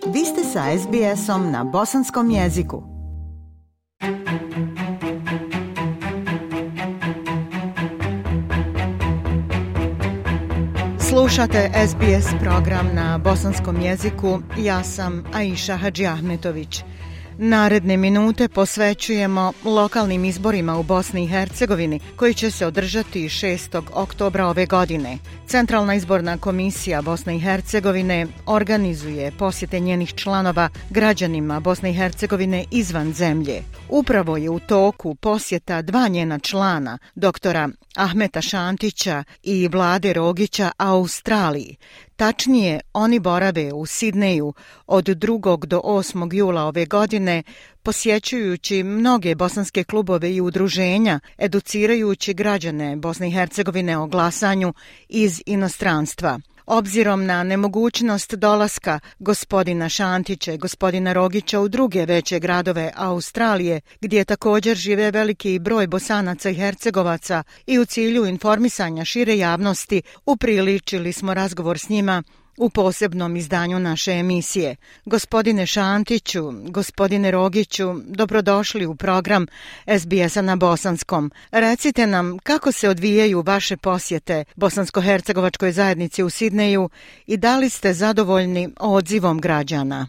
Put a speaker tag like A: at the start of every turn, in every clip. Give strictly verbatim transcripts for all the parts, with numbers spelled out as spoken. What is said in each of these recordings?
A: Vi ste sa es bi esom na bosanskom jeziku. Slušate es bi es program na bosanskom jeziku. Ja sam Aisha Hadžiahmetović. Naredne minute posvećujemo lokalnim izborima u Bosni i Hercegovini koji će se održati šestog oktobra ove godine. Centralna izborna komisija Bosne i Hercegovine organizuje posjete njenih članova građanima Bosne i Hercegovine izvan zemlje. Upravo je u toku posjeta dva njena člana, doktora Ahmeta Šantića i Vlade Rogića Australiji. Tačnije, oni borave u Sidneju od drugog do osmog jula ove godine, posjećujući mnoge bosanske klubove i udruženja, educirajući građane Bosne i Hercegovine o glasanju iz inostranstva. Obzirom na nemogućnost dolaska gospodina Šantića i gospodina Rogića u druge veće gradove Australije, gdje također žive veliki broj Bosanaca i Hercegovaca, i u cilju informisanja šire javnosti, upriličili smo razgovor s njima u posebnom izdanju naše emisije. Gospodine Šantiću, gospodine Rogiću, dobrodošli u program es bi esa na bosanskom. Recite nam kako se odvijaju vaše posjete bosansko-hercegovačkoj zajednici u Sidneju i da li ste zadovoljni odzivom građana?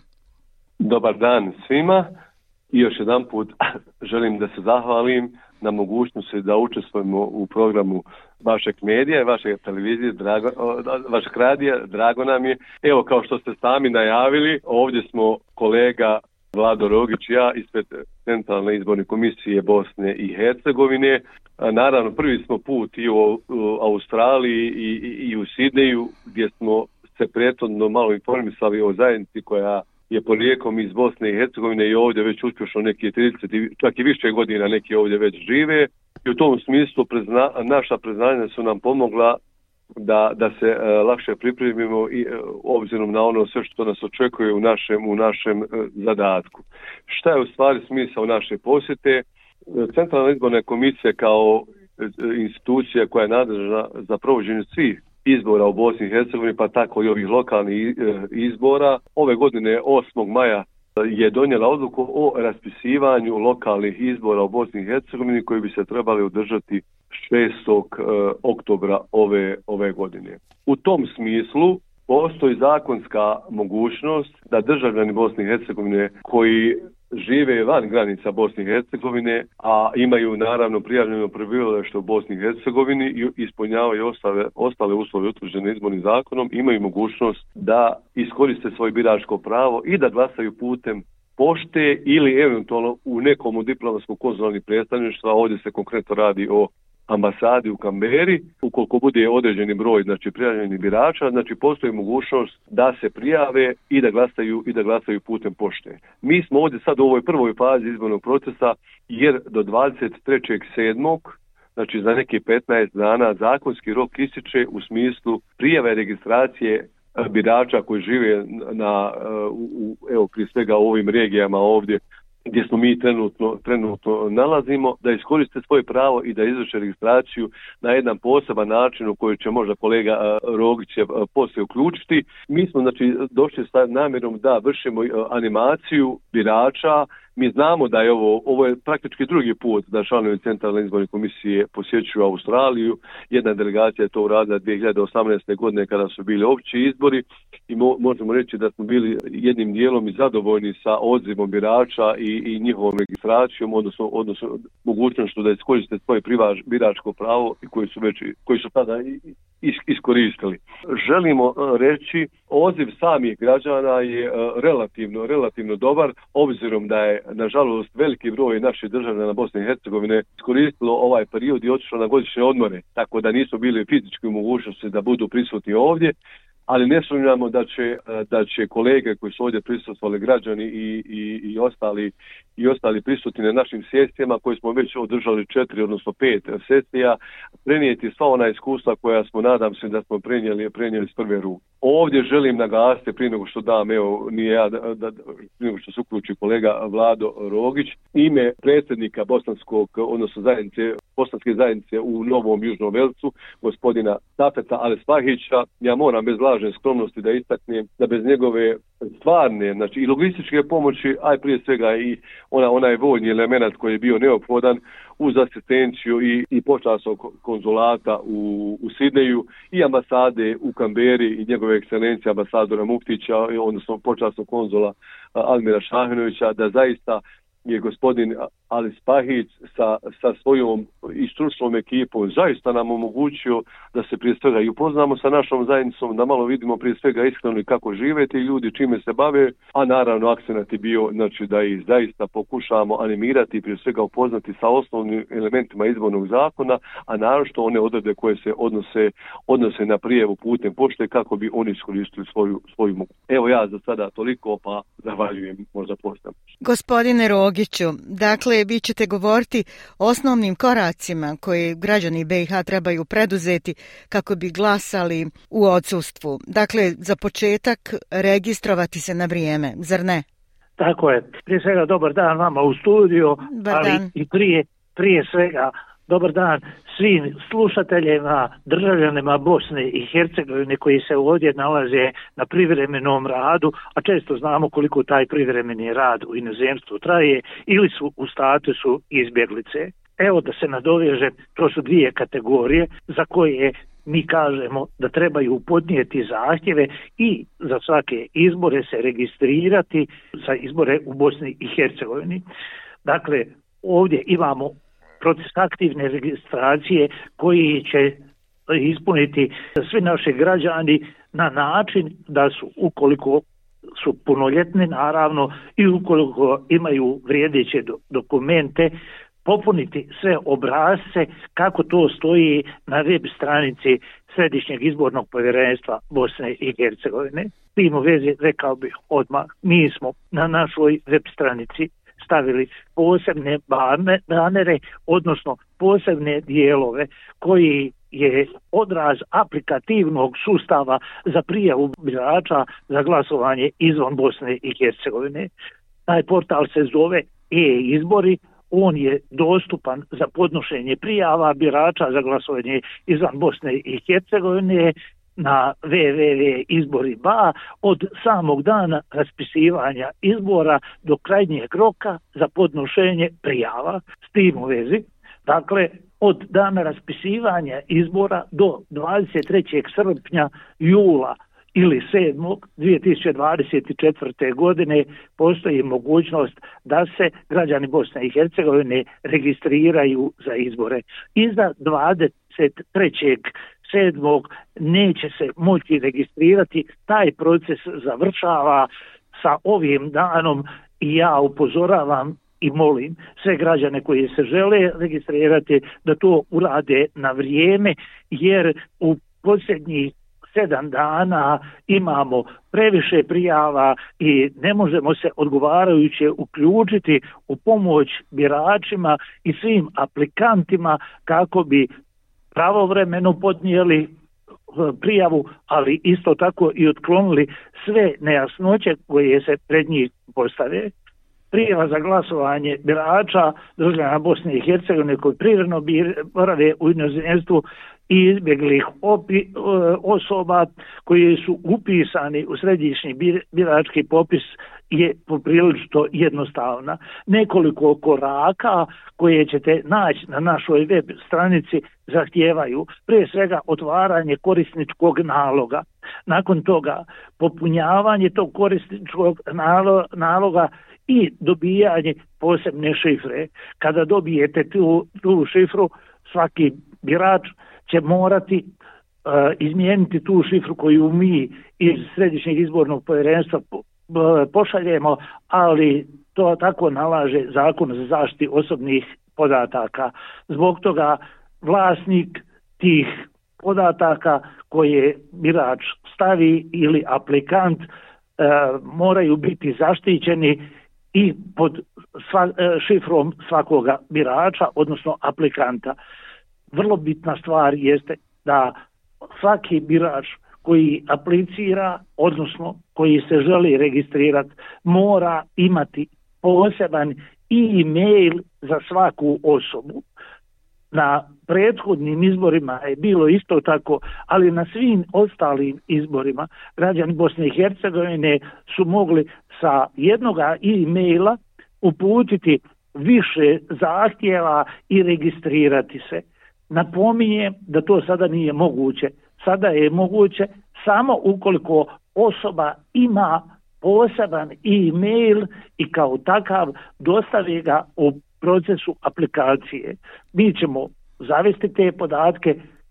B: Dobar dan svima i još jedan put želim da se zahvalim na mogućnosti da učestvujemo u programu vašeg medija, vaše televizije, drago, vašeg radija, drago nam je. Evo, kao što ste sami najavili, ovdje smo kolega Vlado Rogić i ja ispred Centralne izborne komisije Bosne i Hercegovine. Naravno, prvi smo put i u Australiji i, i, i u Sidneju, gdje smo se prethodno malo informisali o zajednici koja je porijeklom iz Bosne i Hercegovine i ovdje već uspješno neki trideset, čak i više godina neki ovdje već žive. I u tom smislu prezna, naša priznanja su nam pomogla da, da se e, lakše pripremimo i e, obzirom na ono sve što nas očekuje u našem, u našem e, zadatku. Šta je u stvari smisao naše posjete? Centralna izborna komisija kao e, institucija koja je nadležna za provođenje svih izbora u Bosni i Hercegovini, pa tako i ovih lokalnih izbora, ove godine osmog maja je donijela odluku o raspisivanju lokalnih izbora u Bosni i Hercegovini koji bi se trebali održati šestog oktobra ove, ove godine. U tom smislu postoji zakonska mogućnost da državljani Bosne i Hercegovine koji žive van granica Bosne i Hercegovine, a imaju naravno prijavljeno prebivalište u Bosni i Hercegovini i ispunjavaju ostale, ostale uslove utvrđene izbornim zakonom, imaju mogućnost da iskoriste svoje biračko pravo i da glasaju putem pošte ili eventualno u nekom od diplomatsko-konzularnih predstavništva. Ovdje se konkretno radi o ambasadi u Kamberi. Ukoliko bude određeni broj, znači prijavljenih birača, znači postoji mogućnost da se prijave i da glasaju i da glasaju putem pošte. Mi smo ovdje sad u ovoj prvoj fazi izbornog procesa, jer do dvadeset trećeg sedmog znači za neki petnaest dana zakonski rok ističe u smislu prijave registracije birača koji žive na u, evo prije svega u ovim regijama ovdje gdje smo mi trenutno, trenutno nalazimo, da iskoriste svoje pravo i da izvrše registraciju na jedan poseban način u koji će možda kolega Rogić poslije uključiti. Mi smo znači došli sa namjerom da vršimo animaciju birača. Mi znamo da je ovo, ovo je praktički drugi put da članovi Centralne izborne komisije posjećuju Australiju. Jedna delegacija je to uradila dvije hiljade osamnaeste. godine kada su bili opći izbori i mo, možemo reći da smo bili jednim dijelom i zadovoljni sa odzivom birača i, i njihovom registracijom, odnosno, odnosno mogućnošću da iskoriste svoje privač, biračko pravo i koji su već koji su tada is, iskoristili. Želimo reći, odziv samih građana je relativno, relativno dobar, obzirom da je nažalost veliki broj naših državljana Bosne i Hercegovine iskoristilo ovaj period i otišlo na godišnje odmore, tako da nisu bili fizički u mogućnosti da budu prisutni ovdje, ali ne sumnjamo da će, da će kolege koji su ovdje prisustvovali, građani i, i, i ostali i ostali prisutni na našim sesijama koji smo već održali četiri, odnosno pet sesija, prenijeti sva ona iskustva koja smo, nadam se da smo prenijeli, prenijeli s prve ruke. Ovdje želim naglasiti, prije nego što dam, evo, nije ja, da, da, prije nego što se uključi kolega Vlado Rogić, ime predsjednika bosanskog, odnosno zajednice bosanske zajednice u Novom Južnom Velcu, gospodina Safeta Alispahića. Ja moram bez lažne skromnosti da istaknem da bez njegove stvarne, znači i logističke pomoći, a prije svega i ona, onaj vojni element koji je bio neophodan uz asistenciju i, i počasnog konzulata u, u Sidneju i ambasade u Kamberi i njegove ekscelencije ambasadora Muktića, odnosno počasnog konzula Almira Šahinovića, da zaista je gospodin Alispahić sa, sa svojom i stručnom ekipom zaista nam omogućio da se prije svega i upoznamo sa našom zajednicom, da malo vidimo prije svega iskreno kako žive ti ljudi, čime se bave, a naravno akcenat je bio, znači, da ih zaista pokušamo animirati i prije svega upoznati sa osnovnim elementima izbornog zakona, a naročito one odredbe koje se odnose, odnose na prijavu putem pošte kako bi oni iskoristili svoju, svoju mogu. Evo ja za sada toliko, pa zahvaljujem, možda postavim.
A: Gospodine Rogiću, dakle, vi ćete govoriti o osnovnim koracima koje građani B i H trebaju preduzeti kako bi glasali u odsustvu. Dakle, za početak registrovati se na vrijeme, zar ne?
C: Tako je. Prije svega dobar dan vama u studiju, ali i prije, prije svega dobar dan svim slušateljima, državljanima Bosne i Hercegovine koji se ovdje nalaze na privremenom radu, a često znamo koliko taj privremeni rad u inozemstvu traje ili su u statusu izbjeglice. Evo da se nadovežem, to su dvije kategorije za koje mi kažemo da trebaju podnijeti zahtjeve i za svake izbore se registrirati za izbore u Bosni i Hercegovini. Dakle, ovdje imamo proces aktivne registracije koji će ispuniti svi naši građani na način da su, ukoliko su punoljetni naravno i ukoliko imaju vrijedeće do, dokumente, popuniti sve obrasce kako to stoji na web stranici Središnjeg izbornog povjerenstva Bosne i Hercegovine. S tim u vezi rekao bih odmah, mi smo na našoj web stranici stavili posebne banere, odnosno posebne dijelove koji je odraz aplikativnog sustava za prijavu birača za glasovanje izvan Bosne i Hercegovine. Taj portal se zove e-izbori, on je dostupan za podnošenje prijava birača za glasovanje izvan Bosne i Hercegovine na w w w tačka izbori tačka b a od samog dana raspisivanja izbora do krajnjeg roka za podnošenje prijava. S tim u vezi, dakle, od dana raspisivanja izbora do dvadeset trećeg srpnja, jula ili sedmog dvije tisuće dvadeset četvrte. godine postoji mogućnost da se građani Bosne i Hercegovine registriraju za izbore. Iza dvadeset trećeg sedmog neće se moći registrirati, taj proces završava sa ovim danom i ja upozoravam i molim sve građane koji se žele registrirati da to urade na vrijeme, jer u posljednjih sedam dana imamo previše prijava i ne možemo se odgovarajuće uključiti u pomoć biračima i svim aplikantima kako bi pravovremeno podnijeli prijavu, ali isto tako i otklonili sve nejasnoće koje se pred njih postave. Prijava za glasovanje birača državljana Bosne i Hercegovine koji privremeno borave u inozemstvu i izbjeglih opi, osoba koji su upisani u središnji birački popis je poprilično jednostavna. Nekoliko koraka koje ćete naći na našoj web stranici zahtijevaju prije svega otvaranje korisničkog naloga. Nakon toga popunjavanje tog korisničkog naloga i dobijanje posebne šifre. Kada dobijete tu, tu šifru, svaki birač će morati uh, izmijeniti tu šifru koju mi iz Središnjeg izbornog povjerenstva po, po, pošaljemo, ali to tako nalaže Zakon za zaštitu osobnih podataka. Zbog toga vlasnik tih podataka koje birač stavi ili aplikant uh, moraju biti zaštićeni i pod sva, uh, šifrom svakoga birača, odnosno aplikanta. Vrlo bitna stvar jeste da svaki birač koji aplicira, odnosno koji se želi registrirati, mora imati poseban e-mail za svaku osobu. na prethodnim izborima je bilo isto tako, ali na svim ostalim izborima građani Bosne i Hercegovine su mogli sa jednog e-maila uputiti više zahtjeva i registrirati se. Napominjem da to sada nije moguće. Sada je moguće samo ukoliko osoba ima poseban e-mail i kao takav dostavi ga u procesu aplikacije. Mi ćemo zavesti te podatke,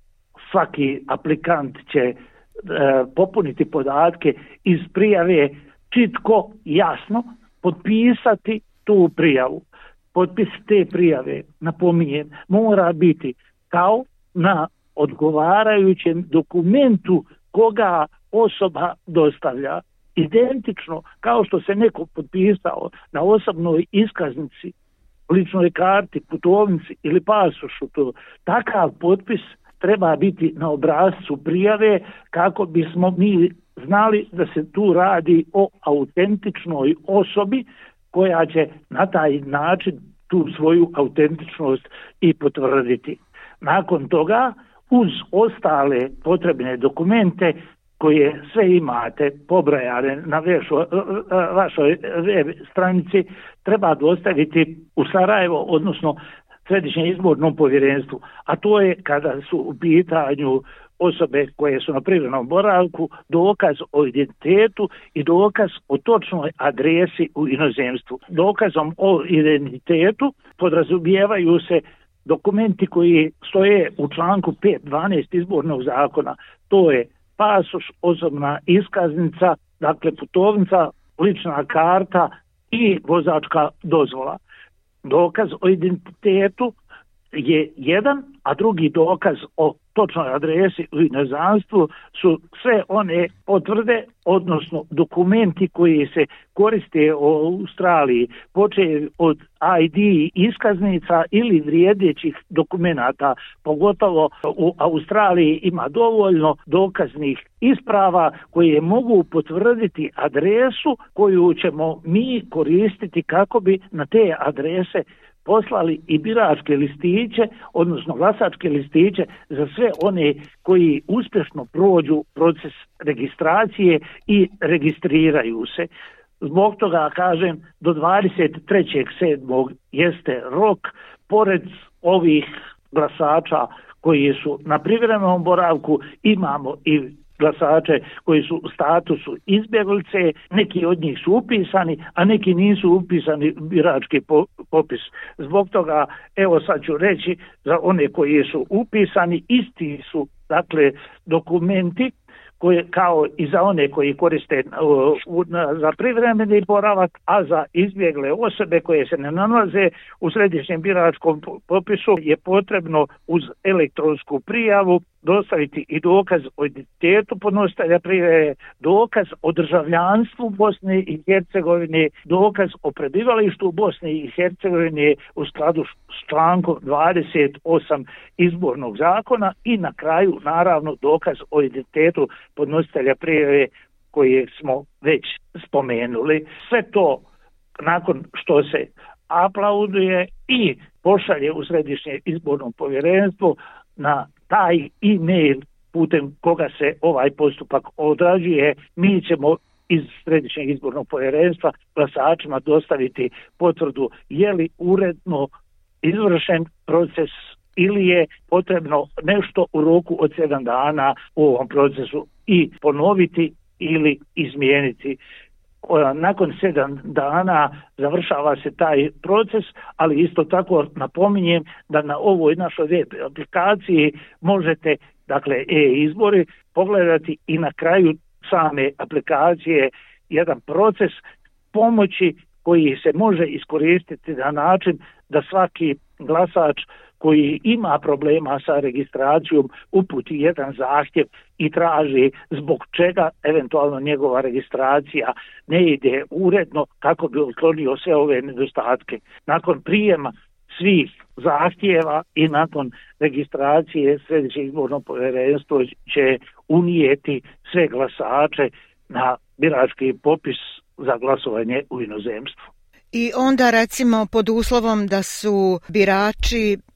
C: svaki aplikant će e, popuniti podatke iz prijave, čitko, jasno, potpisati tu prijavu. Potpis te prijave, napominjem, mora biti kao na odgovarajućem dokumentu koga osoba dostavlja. Identično kao što se neko potpisao na osobnoj iskaznici, ličnoj karti, putovnici ili pasošu, to takav potpis treba biti na obrascu prijave kako bismo mi znali da se tu radi o autentičnoj osobi koja će na taj način tu svoju autentičnost i potvrditi. Nakon toga, uz ostale potrebne dokumente koje sve imate pobrojane na vešu, vašoj web stranici, treba dostaviti u Sarajevo, odnosno Središnjem izbornom povjerenstvu. A to je kada su u pitanju osobe koje su na privremenom boravku, dokaz o identitetu i dokaz o točnoj adresi u inozemstvu. Dokazom o identitetu podrazumijevaju se dokumenti koji stoje u članku pet dvanaest izbornog zakona. To je pasoš, osobna iskaznica, dakle putovnica, lična karta i vozačka dozvola. Dokaz o identitetu je jedan, a drugi dokaz o točnoj adresi u inozemstvu su sve one potvrde, odnosno dokumenti koji se koriste u Australiji, počev od I D iskaznica ili vrijedećih dokumenata. Pogotovo u Australiji ima dovoljno dokaznih isprava koje mogu potvrditi adresu koju ćemo mi koristiti kako bi na te adrese poslali i biračke listiće, odnosno glasačke listiće za sve one koji uspješno prođu proces registracije i registriraju se. Zbog toga kažem, do dvadeset trećeg sedmog jeste rok, pored ovih glasača koji su na privremenom boravku, imamo i glasače koji su u statusu izbjeglice, neki od njih su upisani, a neki nisu upisani u birački popis. Zbog toga, evo sad ću reći, za one koji su upisani, isti su, dakle, dokumenti koje, kao i za one koji koriste uh, za privremeni boravak, a za izbjegle osobe koje se ne nalaze u središnjem biračkom popisu je potrebno uz elektronsku prijavu dostaviti i dokaz o identitetu podnositelja prijave, dokaz o državljanstvu Bosne i Hercegovine, dokaz o prebivalištu u Bosni i Hercegovine u skladu s člankom dvadeset osam izbornog zakona i na kraju naravno dokaz o identitetu podnositelja prijave koje smo već spomenuli. Sve to nakon što se aplauduje i pošalje u Središnje izborno povjerenstvo na taj e-mail putem koga se ovaj postupak odrađuje, mi ćemo iz Središnjeg izbornog povjerenstva glasačima dostaviti potvrdu je li uredno izvršen proces ili je potrebno nešto u roku od sedam dana u ovom procesu i ponoviti ili izmijeniti. Nakon sedam dana završava se taj proces, ali isto tako napominjem da na ovoj našoj web aplikaciji možete, dakle, e-izbori pogledati i na kraju same aplikacije jedan proces pomoći koji se može iskoristiti na način da svaki glasač koji ima problema sa registracijom uputi jedan zahtjev i traži zbog čega eventualno njegova registracija ne ide uredno kako bi otklonio sve ove nedostatke. Nakon prijema svih zahtjeva i nakon registracije Središnje izborno povjerenstvo će unijeti sve glasače na birački popis za glasovanje u inozemstvu.
A: I onda recimo pod uslovom da su birači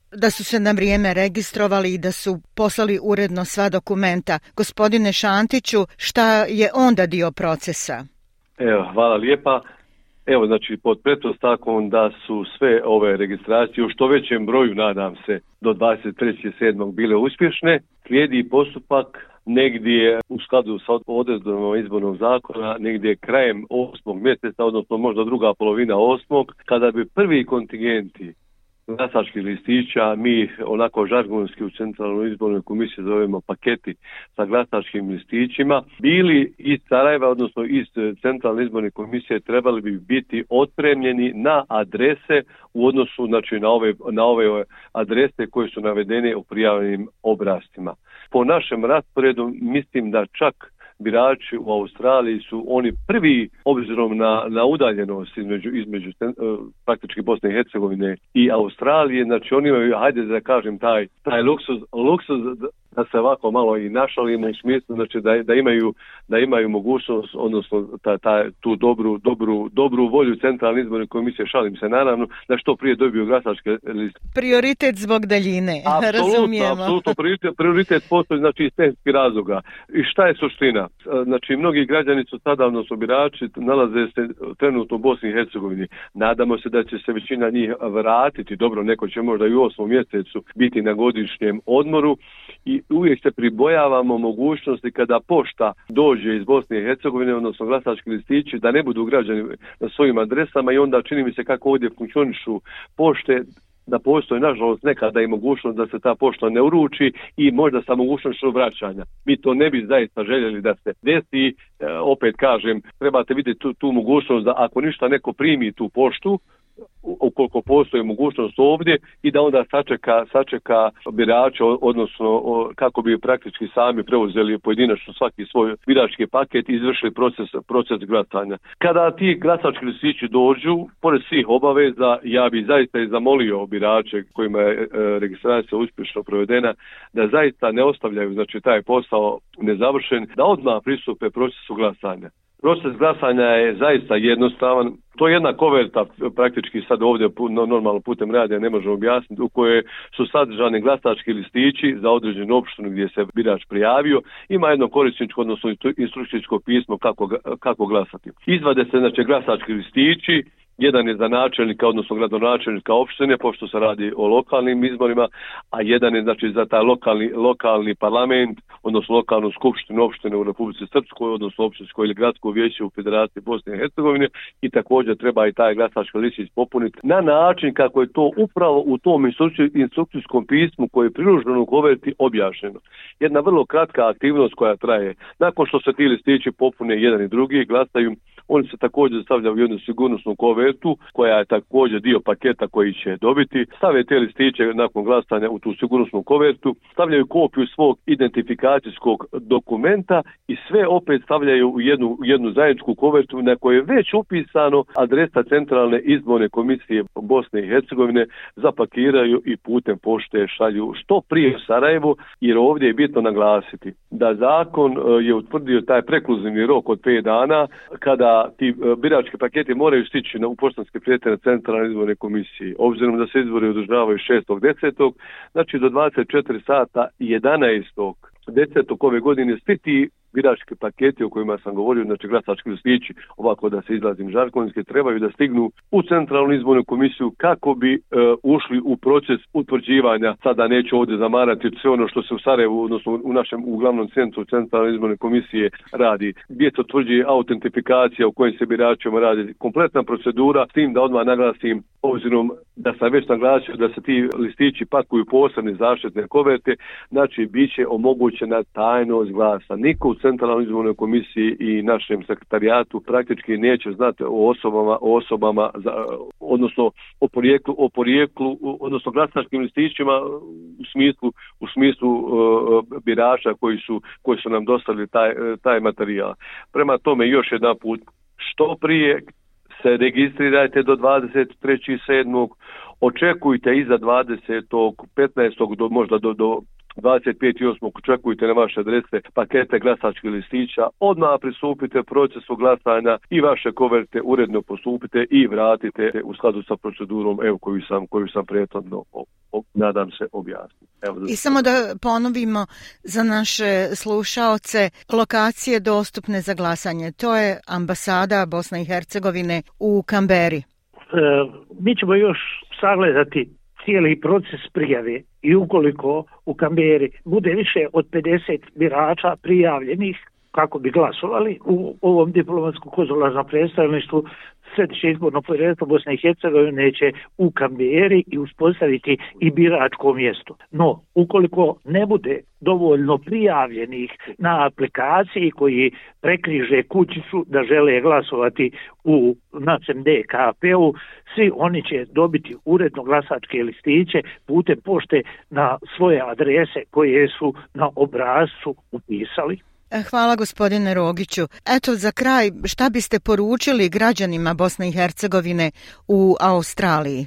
A: da su se na vrijeme registrovali i da su poslali uredno sva dokumenta. Gospodine Šantiću, šta je onda dio procesa?
B: Evo, hvala lijepa. Evo, znači, pod pretpostavkom da su sve ove registracije u što većem broju, nadam se, do dvadeset trećeg sedmog bile uspješne, slijedi postupak negdje u skladu sa odredbama izbornog zakona, negdje krajem osmog mjeseca, odnosno možda druga polovina osmog, kada bi prvi kontingenti glasačkih listića, mi onako žargonski u Centralnoj izbornoj komisiji zovemo paketi sa glasačkim listićima, bili iz Sarajeva, odnosno iz Centralne izborne komisije, trebali bi biti otpremljeni na adrese u odnosu, znači, na ove, na ove adrese koje su navedene u prijavljenim obrascima. Po našem rasporedu mislim da čak birači u Australiji su oni prvi, obzirom na, na udaljenost između, između uh, praktički Bosne i Hercegovine i Australije, znači oni imaju, hajde da kažem, taj, taj luksuz, luksuz da se ovako malo i našalimo u smislu, znači da, da imaju da imaju mogućnost, odnosno ta, ta, tu dobru, dobru, dobru volju Centralne izborne komisije, šalim se naravno, da što prije dobiju glasačke liste.
A: Prioritet zbog daljine, razumijemo.
B: Apsolutno, prioritet, prioritet postoji, znači, iz tehničkih razloga. I šta je suština? Znači, mnogi građani su sada, odnosno birači, nalaze se trenutno u Bosni i Hercegovini. Nadamo se da će se većina njih vratiti, dobro, neko će možda i u osmom mjesecu biti na godišnjem odmoru, i uvijek se pribojavamo mogućnosti kada pošta dođe iz Bosne i Hercegovine, odnosno glasački listići, da ne budu građani na svojim adresama, i onda čini mi se kako ovdje funkcionišu pošte, da postoji nažalost nekada i mogućnost da se ta pošta ne uruči i možda sa mogućnošću vraćanja. Mi to ne bi zaista željeli da se desi. E, opet kažem, trebate vidjeti tu, tu mogućnost da ako ništa neko primi tu poštu, ukoliko postoji mogućnost ovdje, i da onda sačeka, sačeka birača, odnosno o, kako bi praktički sami preuzeli pojedinačno svaki svoj birački paket i izvršili proces, proces glasanja. Kada ti glasački listići dođu, pored svih obaveza, ja bi zaista i zamolio birače kojima je e, registracija uspješno provedena, da zaista ne ostavljaju, znači, taj posao nezavršen, da odmah pristupe procesu glasanja. Proces glasanja je zaista jednostavan. To je jedna koverta, praktički sad ovdje normalno putem radija ne možemo objasniti, u kojoj su sadržani glasački listići za određenu opštinu gdje se birač prijavio. Ima jedno korisničko, odnosno instrukcijsko pismo kako, kako glasati. Izvade se, znači, glasački listići. Jedan je za načelnika, odnosno gradonačelnika opštine, pošto se radi o lokalnim izborima, a jedan je, znači, za taj lokalni, lokalni parlament, odnosno lokalnu skupštinu opštine u Republici Srpskoj, odnosno opštinsko ili gradsko vijeće u Federaciji Bosne i Hercegovine, i također treba i taj glasački listić popuniti na način kako je to upravo u tom instrukcijskom pismu koje je priloženo u koverti objašnjeno. Jedna vrlo kratka aktivnost koja traje. Nakon što se ti listići popune jedan i drugi, glasaju, oni se također stavljaju u jednu sigurnosnu kovertu koja je također dio paketa koji će dobiti. Stave te listiće nakon glasanja u tu sigurnosnu kovertu, stavljaju kopiju svog identifikacijskog dokumenta i sve opet stavljaju u jednu, jednu zajedničku kovertu na kojoj je već upisano adresa Centralne izborne komisije Bosne i Hercegovine, zapakiraju i putem pošte šalju što prije u Sarajevo, jer ovdje je bitno naglasiti da zakon je utvrdio taj prekluzivni rok od pet dana kada ti birački paketi moraju stići na, u poštanske prijete na Centralne izborne komisije. Obzirom da se izbori održavaju šestog desetog, znači do dvadeset četiri sata jedanaestog desetog ove godine svi ti birački paketi o kojima sam govorio, znači glasački listići, ovako da se izlazim žargonski, trebaju da stignu u Centralnu izbornu komisiju kako bi e, ušli u proces utvrđivanja. Sada neću ovdje zamarati sve ono što se u Sarajevu, odnosno u našem u glavnom centru Centralne izborne komisije radi, gdje se utvrđuje autentifikacija u kojim se biračima radi, kompletna procedura, s tim da odmah naglasim, obzirom da sam već naglasio da se ti listići pakuju posebne zaštitne koverte, znači bit će omogućena tajnost glasa. Niko u Centralnoj izbornoj komisiji i našem sekretarijatu praktički neće znati o osobama, o osobama za, odnosno o porijeklu, o porijeklu, odnosno glasačkim listićima u smislu u smislu uh, birača koji su koji su nam dostavili taj taj materijal. Prema tome, još jedan put, što prije se registrirajte do dvadeset trećeg sedmog, očekujte iza dvadesetog petnaestog do možda do do dvadeset peti osmog očekujte na vaše adrese pakete glasačkih listića, odmah pristupite procesu glasanja i vaše koverte uredno postupite i vratite u skladu sa procedurom evo koju sam, koju sam prethodno nadam se objasniti.
A: I samo da ponovimo za naše slušaoce, lokacije dostupne za glasanje, to je ambasada Bosne i Hercegovine u Kamberi.
C: E, mi ćemo još sagledati cijeli proces prijave i ukoliko u Kamberi bude više od pedeset birača prijavljenih kako bi glasovali u ovom diplomatsko-konzularnom predstavništvu, Središnje izborno povjerenstvo Bosne i Hercegovine će u Kamberi i uspostaviti i biračko mjesto. No, ukoliko ne bude dovoljno prijavljenih na aplikaciji koji prekriže kućicu da žele glasovati u našem D K P-u, svi oni će dobiti uredno glasačke listiće putem pošte na svoje adrese koje su na obrascu upisali.
A: Hvala gospodine Rogiću. Eto za kraj, šta biste poručili građanima Bosne i Hercegovine u Australiji?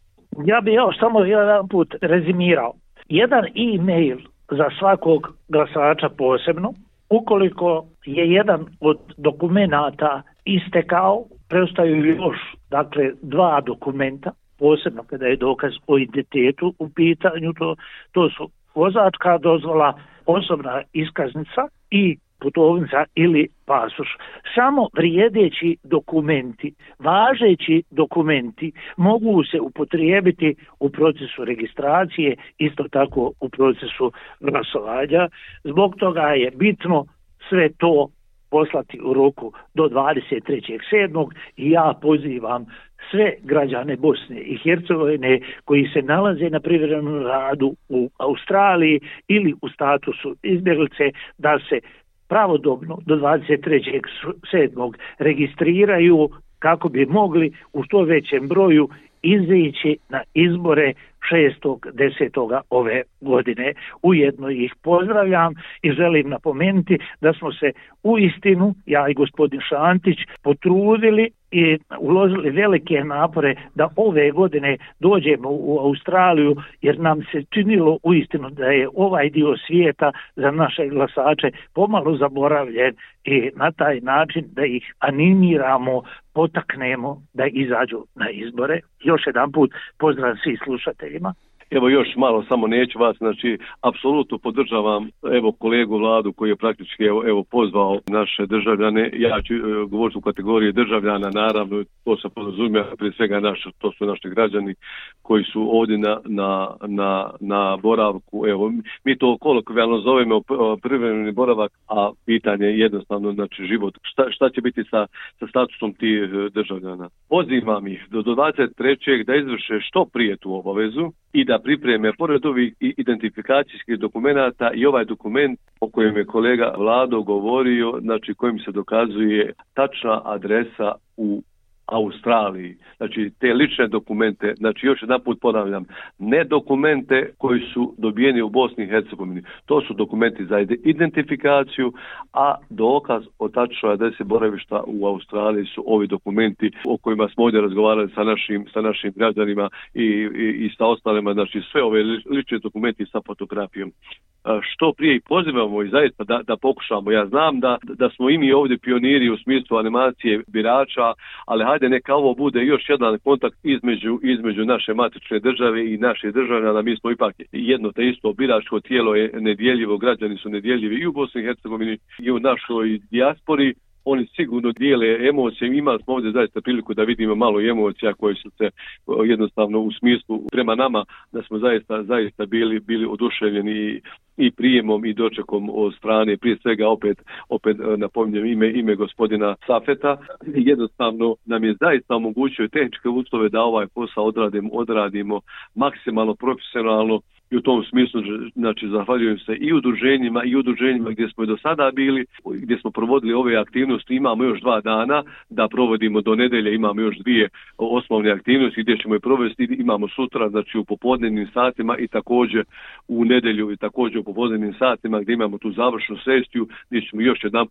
C: Ja bih još samo jedan put rezimirao. Jedan e-mail za svakog glasača posebno. Ukoliko je jedan od dokumenata istekao, preostaju još dakle dva dokumenta, posebno kada je dokaz o identitetu u pitanju, to, to su vozačka dozvola, osobna iskaznica i putovnica ili pasoš. Samo vrijedeći dokumenti, važeći dokumenti mogu se upotrijebiti u procesu registracije, isto tako u procesu glasovanja. Zbog toga je bitno sve to poslati u roku do dvadeset trećeg sedmog i ja pozivam sve građane Bosne i Hercegovine koji se nalaze na privremenom radu u Australiji ili u statusu izbjeglice da se pravodobno do dvadeset trećeg sedmog registriraju kako bi mogli u što većem broju izići na izbore šestog desetog ove godine. Ujedno ih pozdravljam i želim napomenuti da smo se uistinu, ja i gospodin Šantić, potrudili i uložili velike napore da ove godine dođemo u Australiju, jer nam se činilo uistinu da je ovaj dio svijeta za naše glasače pomalo zaboravljen i na taj način da ih animiramo, potaknemo da izađu na izbore. Još jedan put pozdrav svih slušateljima.
B: Evo još malo, samo neću vas, znači apsolutno podržavam evo kolegu Vladu koji je praktički evo, evo pozvao naše državljane, ja ću e, govoriti u kategoriji državljana, naravno to se podrazumije prije svega naš, to su naši građani koji su ovdje na, na, na, na boravku, evo mi to kolokvijalno zovemo privremeni boravak, a pitanje je jednostavno znači život, šta, šta će biti sa, sa statusom tih državljana. Pozivam ih do dvadeset trećeg da izvrše što prije tu obavezu i da pripreme pored ovih identifikacijskih dokumenata i ovaj dokument o kojem je kolega Vlado govorio, znači kojim se dokazuje tačna adresa u Australiji. Znači te lične dokumente, znači još jedan put ponavljam, ne dokumente koji su dobijeni u Bosni i Hercegovini. To su dokumenti za identifikaciju, a dokaz o tačnoj adresi boravišta u Australiji su ovi dokumenti o kojima smo ovdje razgovarali sa našim, sa našim građanima i, i, i sa ostalima, znači sve ove lične dokumenti sa fotografijom. Što prije i pozivamo i zaista da, da pokušamo. Ja znam da, da smo i mi ovdje pioniri u smislu animacije birača, ali hajde neka ovo bude još jedan kontakt između, između naše matične države i naše državljana. Mi smo ipak jedno te isto biračko tijelo je nedjeljivo, građani su nedjeljivi i u Bosni i Hercegovini i u našoj dijaspori. Oni sigurno dijele emocije, imali smo ovdje zaista priliku da vidimo malo emocija koje su se jednostavno u smislu prema nama, da smo zaista, zaista bili, bili oduševljeni i, i prijemom i dočekom od strane, prije svega opet, opet napominjem ime, ime gospodina Safeta. Jednostavno nam je zaista omogućio tehničke uslove da ovaj posao odradimo, odradimo maksimalno profesionalno. I u tom smislu, znači, zahvaljujem se i udruženjima i udruženjima gdje smo i do sada bili, gdje smo provodili ove aktivnosti. Imamo još dva dana da provodimo do nedelje, imamo još dvije osnovne aktivnosti gdje ćemo je provesti. Imamo sutra, znači u popodnevnim satima i također u nedjelju i također u popodnevnim satima gdje imamo tu završnu sesiju gdje ćemo još jedan put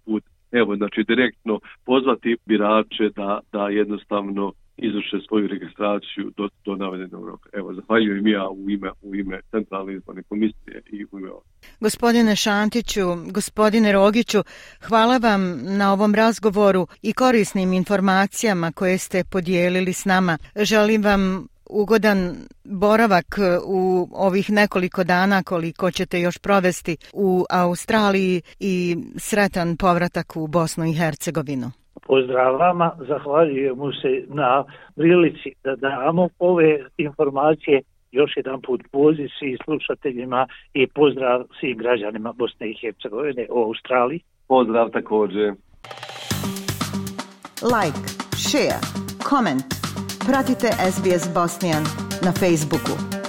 B: evo, znači direktno pozvati birače da, da jednostavno izvrše svoju registraciju do, do navedenog roka. Evo, zahvaljujem ja u ime, u ime Centralne izborne komisije i u ime ovog.
A: Gospodine Šantiću, gospodine Rogiću, hvala vam na ovom razgovoru i korisnim informacijama koje ste podijelili s nama. Želim vam ugodan boravak u ovih nekoliko dana koliko ćete još provesti u Australiji i sretan povratak u Bosnu i Hercegovinu.
C: Pozdrav vama, zahvaljujemo se na prilici da damo ove informacije. Još jedan put poziv svim slušateljima i pozdrav svim građanima Bosne i Hercegovine u Australiji.
B: Pozdrav također.
A: Like, share, comment. Pratite S B S Bosnian na Facebooku.